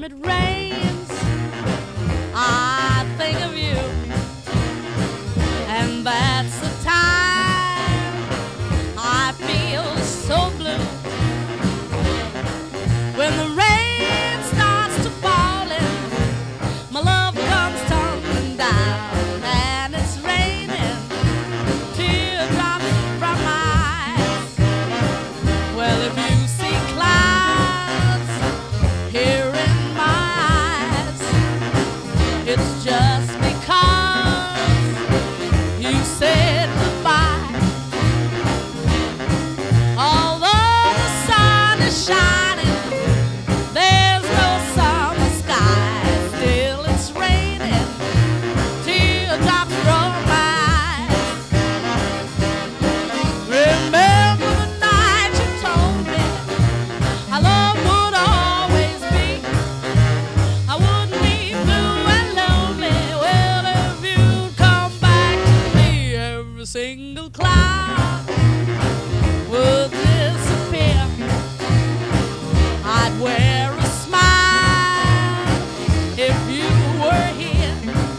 it rains, I think of you, and that's the time I feel so blue. When the rain starts to falling, my love comes tumbling down, and it's raining teardrops from my eyes. Well, if you see clouds here in my eyes, it's just because you said goodbye. Although the sun is shining, there's no summer sky. Still it's raining teardrops from my eyes. Remember the night you told me our love would always be. I wouldn't be blue and lonely. Well, if you'd come back to me, every single cloud would disappear. I'd wear a smile if you were here.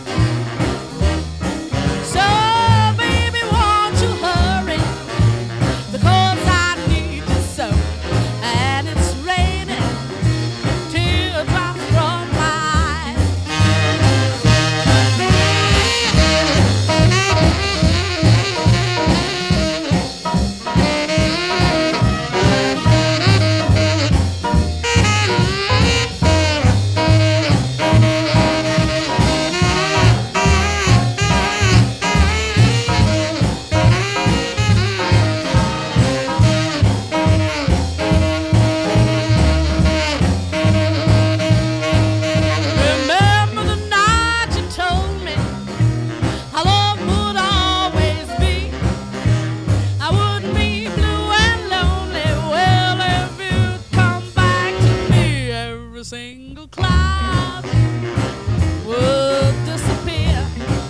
So, baby, won't you hurry? Because I need you so. And it's raining teardrops from my eyes. Remember the night you told me our love would always be. I wouldn't be blue and lonely. Well, if you'd come back to me, every single cloud would disappear.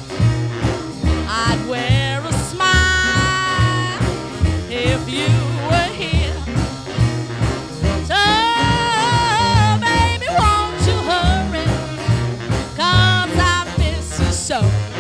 I'd wear a smile if you were here. So, baby, won't you hurry? 'Cause I miss you so.